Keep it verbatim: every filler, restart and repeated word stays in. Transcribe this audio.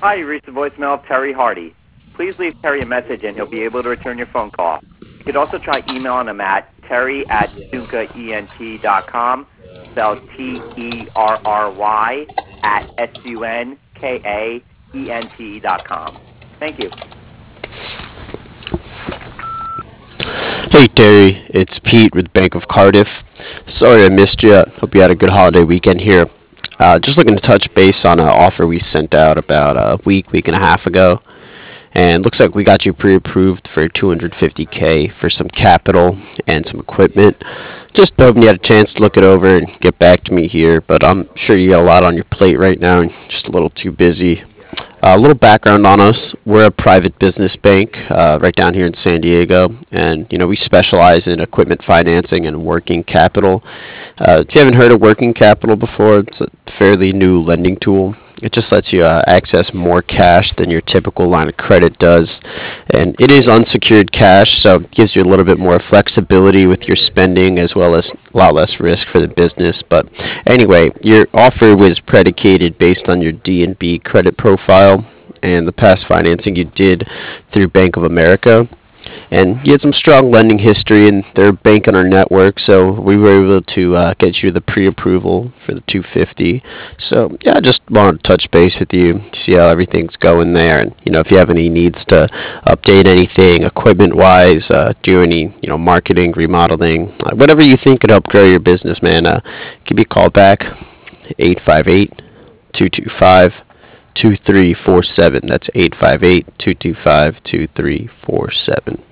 Hi, you reached the voicemail of Terry Hardy. Please leave Terry a message and he'll be able to return your phone call. You could also try emailing him at terry at sunkaent dot com, spelled T E R R Y at S U N K A E N T E dot com. Thank you. Hey Terry, it's Pete with Bank of Cardiff. Sorry I missed you. Hope you had a good holiday weekend here. Uh, just looking to touch base on an offer we sent out about a week, week and a half ago. And looks like we got you pre-approved for two hundred fifty k for some capital and some equipment. Just hoping you had a chance to look it over and get back to me here, but I'm sure you got a lot on your plate right now and just a little too busy. Uh, a little background on us. We're a private business bank uh, right down here in San Diego, and you know we specialize in equipment financing and working capital. Uh, if you haven't heard of working capital before, it's a fairly new lending tool. It just lets you uh, access more cash than your typical line of credit does. And it is unsecured cash, so it gives you a little bit more flexibility with your spending as well as a lot less risk for the business. But anyway, your offer was predicated based on your D and B credit profile and the past financing you did through Bank of America. And you had some strong lending history, and they're a bank on our network, so we were able to uh, get you the pre-approval for the two hundred fifty. So yeah, I just wanted to touch base with you, see how everything's going there, and you know if you have any needs to update anything equipment-wise, uh, do any you know marketing, remodeling, uh, whatever you think could help grow your business, man. Uh, give me a call back, eight five eight, two two five, two three four seven. That's eight five eight, two two five, two three four seven.